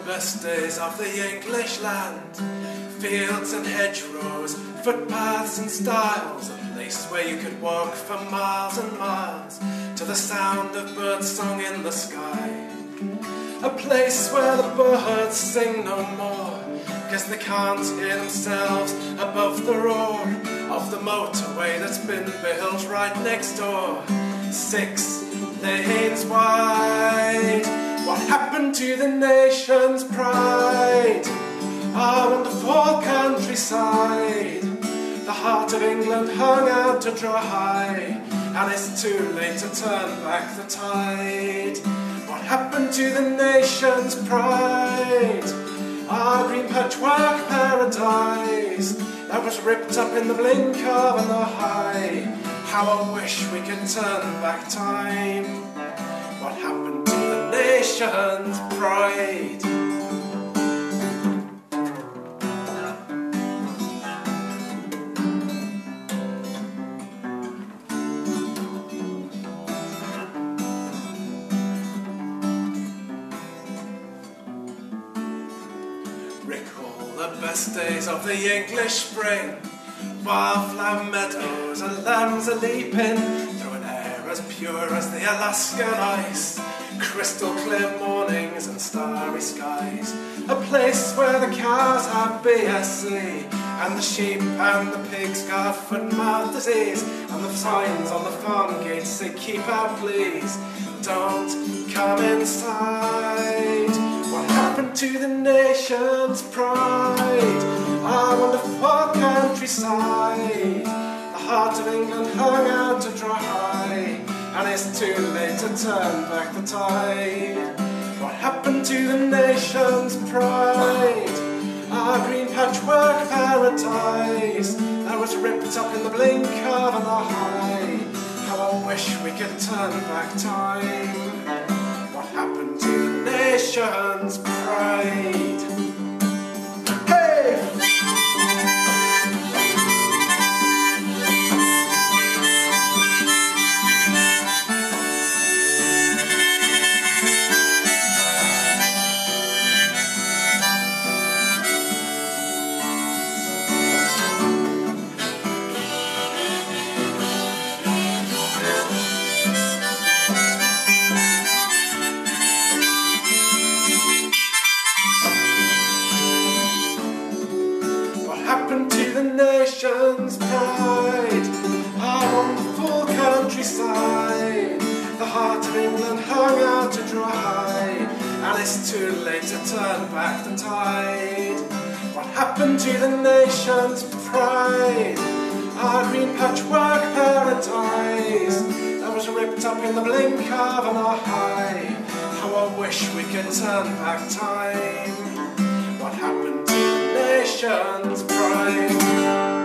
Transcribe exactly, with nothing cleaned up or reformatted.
best days of the English land. Fields and hedgerows, footpaths and stiles, a place where you could walk for miles and miles to the sound of birds song in the sky. A place where the birds sing no more, cause they can't hear themselves above the roar of the motorway that's been built right next door. Six lanes wide. What happened to the nation's pride? Our wonderful countryside. The heart of England hung out to dry, and it's too late to turn back the tide. What happened to the nation's pride? Our green patchwork paradise that was ripped up in the blink of an eye. How I wish we could turn back time. What happened to the nation's pride? Recall the best days of the English spring. Wildflower meadows and lambs are leaping through an air as pure as the Alaskan ice. Crystal clear mornings and starry skies. A place where the cows have B S C and the sheep and the pigs got foot and mouth disease, and the signs on the farm gates say keep out please, don't come inside. What happened to the nation's pride? Our wonderful countryside. The heart of England hung out to dry, and it's too late to turn back the tide. What happened to the nation's pride? Our green patchwork paradise that was ripped up in the blink of an eye. How I wish we could turn back time. What happened to the nation's pride? Hey! The nation's pride, our wonderful countryside. The heart of England hung out to dry, and it's too late to turn back the tide. What happened to the nation's pride? Our green patchwork paradise that was ripped up in the blink of an eye. How I wish we could turn back time. What happened to the nation's pride?